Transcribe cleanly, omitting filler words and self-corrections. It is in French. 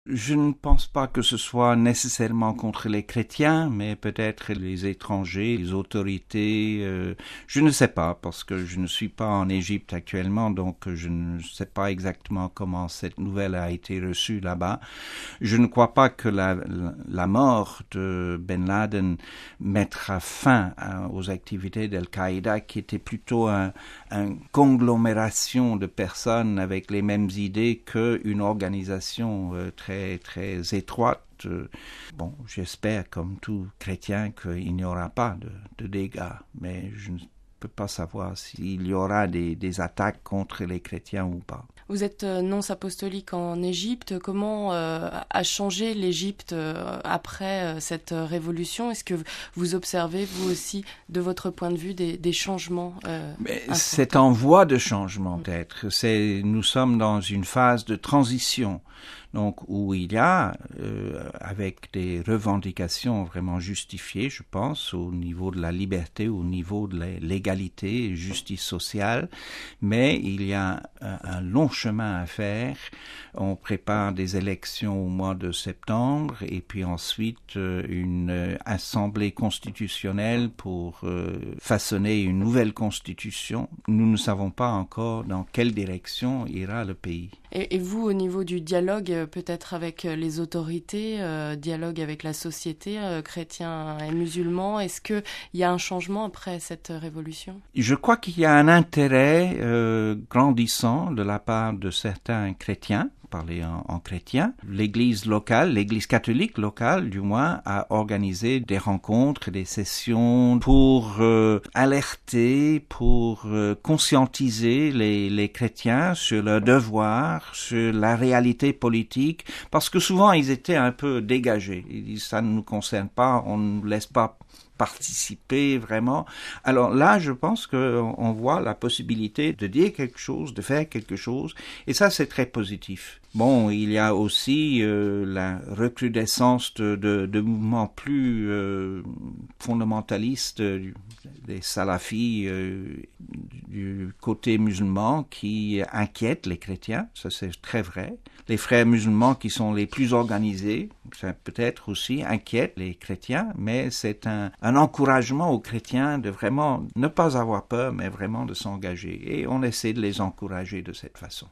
Je ne pense pas que ce soit nécessairement contre les chrétiens, mais peut-être les étrangers, les autorités. Je ne sais pas, parce que je ne suis pas en Égypte actuellement, donc je ne sais pas exactement comment cette nouvelle a été reçue là-bas. Je ne crois pas que la mort de Ben Laden mettra fin aux activités d'Al-Qaïda, qui était plutôt une conglomération de personnes avec les mêmes idées qu'une organisation très étroite. Bon, j'espère, comme tout chrétien, qu'il n'y aura pas de dégâts, mais je ne peux pas savoir s'il y aura des attaques contre les chrétiens ou pas. Vous êtes nonce apostolique en Égypte. Comment a changé l'Égypte après cette révolution? Est-ce que vous observez, vous aussi, de votre point de vue, des changements C'est en voie de changement d'être. Nous sommes dans une phase de transition, donc où il y a, avec des revendications vraiment justifiées, je pense, au niveau de la liberté, au niveau de l'égalité, justice sociale, mais il y a un long chemin à faire. On prépare des élections au mois de septembre et puis ensuite une assemblée constitutionnelle pour façonner une nouvelle constitution. Nous ne savons pas encore dans quelle direction ira le pays. Et vous, au niveau du dialogue, peut-être avec les autorités, dialogue avec la société, chrétiens et musulmans, est-ce qu'il y a un changement après cette révolution? Je crois qu'il y a un intérêt grandissant de la part de certains chrétiens, parler en chrétien. L'église locale, l'église catholique locale du moins, a organisé des rencontres, des sessions pour alerter, pour conscientiser les chrétiens sur leurs devoirs, sur la réalité politique, parce que souvent ils étaient un peu dégagés. Ils disent ça ne nous concerne pas, on ne nous laisse pas participer vraiment. Alors là, je pense qu'on voit la possibilité de dire quelque chose, de faire quelque chose, et ça, c'est très positif. Bon, il y a aussi la recrudescence de mouvements plus fondamentalistes, des salafis du côté musulman qui inquiètent les chrétiens, ça c'est très vrai. Les frères musulmans qui sont les plus organisés, ça peut-être aussi inquiète les chrétiens, mais c'est un encouragement aux chrétiens de vraiment ne pas avoir peur, mais vraiment de s'engager. Et on essaie de les encourager de cette façon.